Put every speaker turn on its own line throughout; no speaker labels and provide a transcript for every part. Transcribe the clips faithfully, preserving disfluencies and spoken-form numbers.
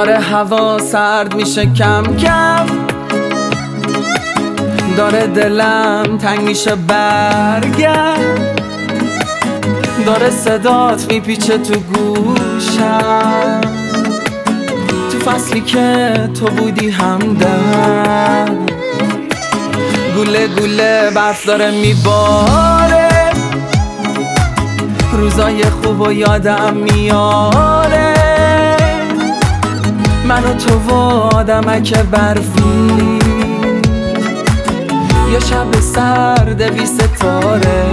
داره هوا سرد میشه کم کم، داره دلم تنگ میشه برگرد، داره صدات میپیچه تو گوشم، تو فصلی که تو بودی همدم. گوله گوله برف داره میباره، روزای خوب و یادم میاره، من و تو و آدمک برفی، یه شب سرد بی ستاره.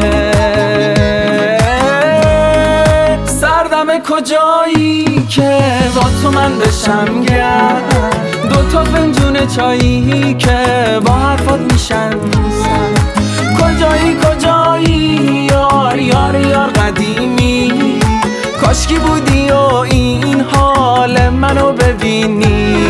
سردم کجایی که با تو من بشم گرم، دوتا فنجون چایی که با حرفات میشنسم. کجایی کجایی یار یار یار قدیمی، کاشکی بودی و این حال منو ببینی.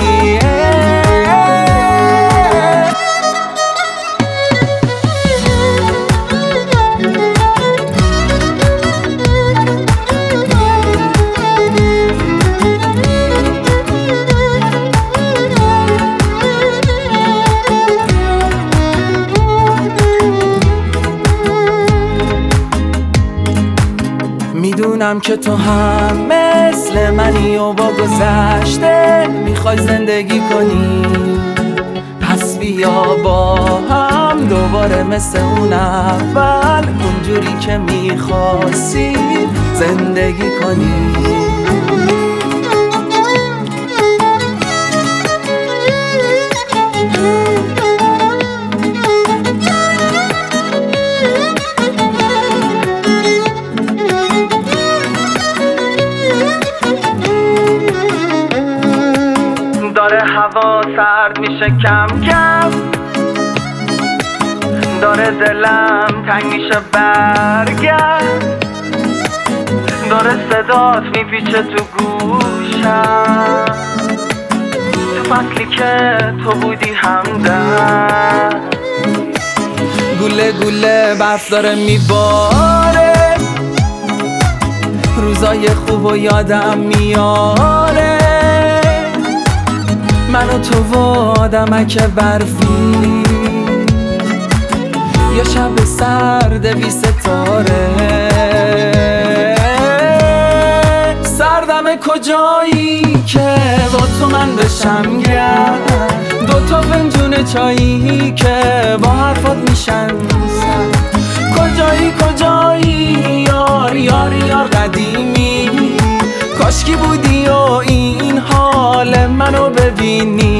میدونم که تو هم مثل منی و با گذشته میخوای زندگی کنی، پس بیا با هم دوباره مثل اون اول، اونجوری که میخواستی زندگی کنی. داره هوا سرد میشه کم کم، داره دلم تنگ میشه برگرد، داره صدات میپیچه تو گوشم، تو فصلی که تو بودی همدم. گوله گوله برف داره میباره، روزای خوب و یادم میاره، من و تو و آدمک برفی، یه شب سرد بی ستاره. سردم کجایی که با تو من بشم گرم، دوتا فنجون چایی که با حرفات میشنسم. کجایی کجایی یار یار یار قدیمی، کاشکی بودی و این حال منو ببینی.